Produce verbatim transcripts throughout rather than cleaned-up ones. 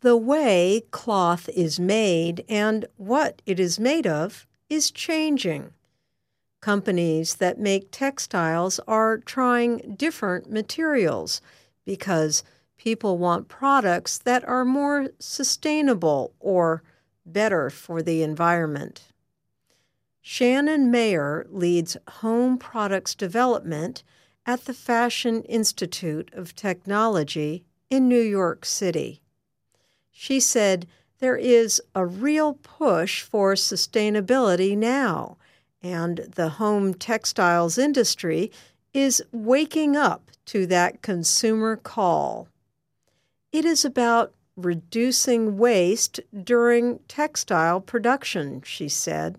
The way cloth is made and what it is made of is changing. Companies that make textiles are trying different materials because people want products that are more sustainable or better for the environment. Shannon Mayer leads home products development at the Fashion Institute of Technology in New York City. She said there is a real push for sustainability now, and the home textiles industry is waking up to that consumer call. It is about reducing waste during textile production, she said.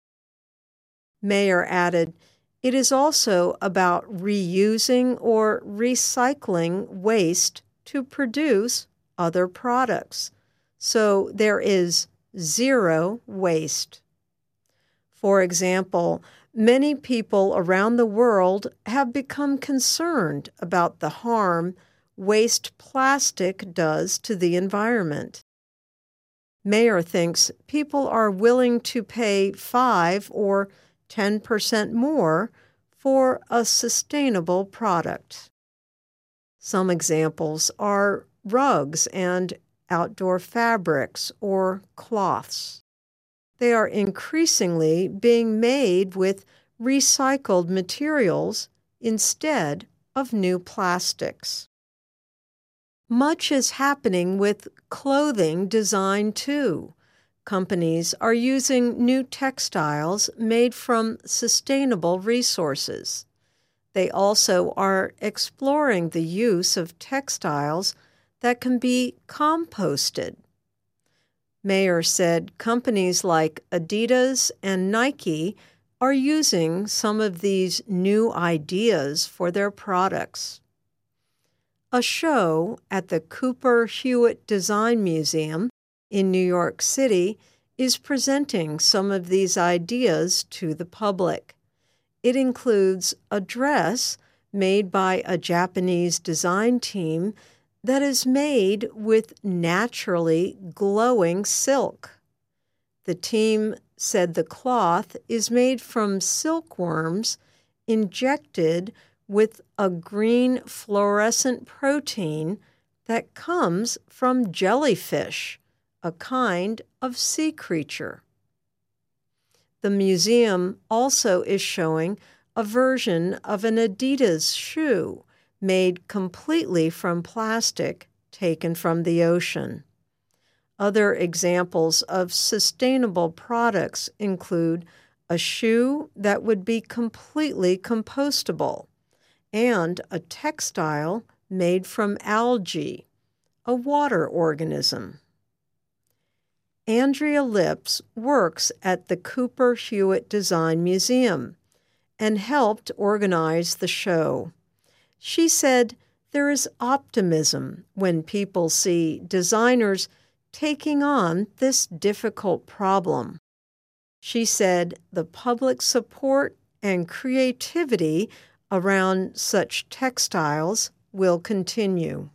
Mayer added, it is also about reusing or recycling waste to produce other products, so there is zero waste. For example, many people around the world have become concerned about the harm waste plastic does to the environment. Mayer thinks people are willing to pay five or ten percent more for a sustainable product. Some examples are rugs and outdoor fabrics or cloths. They are increasingly being made with recycled materials instead of new plastics. Much is happening with clothing design too. Companies are using new textiles made from sustainable resources. They also are exploring the use of textiles that can be composted. Mayer said companies like Adidas and Nike are using some of these new ideas for their products. A show at the Cooper Hewitt Design Museum in New York City is presenting some of these ideas to the public. It includes a dress made by a Japanese design team that is made with naturally glowing silk. The team said the cloth is made from silkworms injected with a green fluorescent protein that comes from jellyfish, a kind of sea creature. The museum also is showing a version of an Adidas shoe made completely from plastic taken from the ocean. Other examples of sustainable products include a shoe that would be completely compostable and a textile made from algae, a water organism. Andrea Lips works at the Cooper Hewitt Design Museum and helped organize the show. She said there is optimism when people see designers taking on this difficult problem. She said the public support and creativity around such textiles will continue.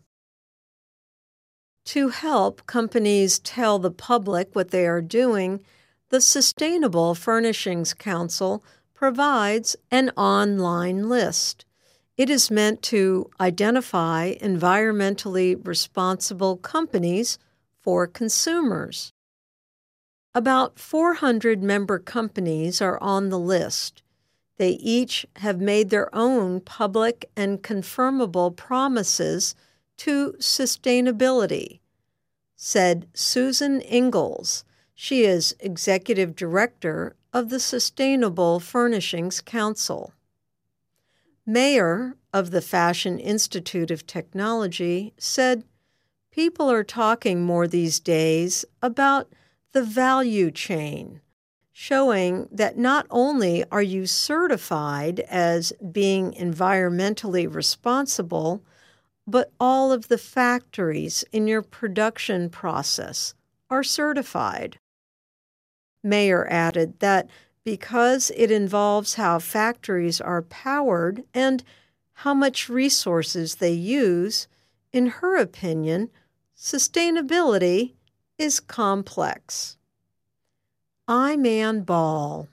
To help companies tell the public what they are doing, the Sustainable Furnishings Council provides an online list. It is meant to identify environmentally responsible companies for consumers. About four hundred member companies are on the list. They each have made their own public and confirmable promises to sustainability, said Susan Ingalls. She is executive director of the Sustainable Furnishings Council. Mayer of the Fashion Institute of Technology said, people are talking more these days about the value chain, showing that not only are you certified as being environmentally responsible, but all of the factories in your production process are certified. Mayer added that because it involves how factories are powered and how much resources they use, in her opinion, sustainability is complex. I'm Ann Ball.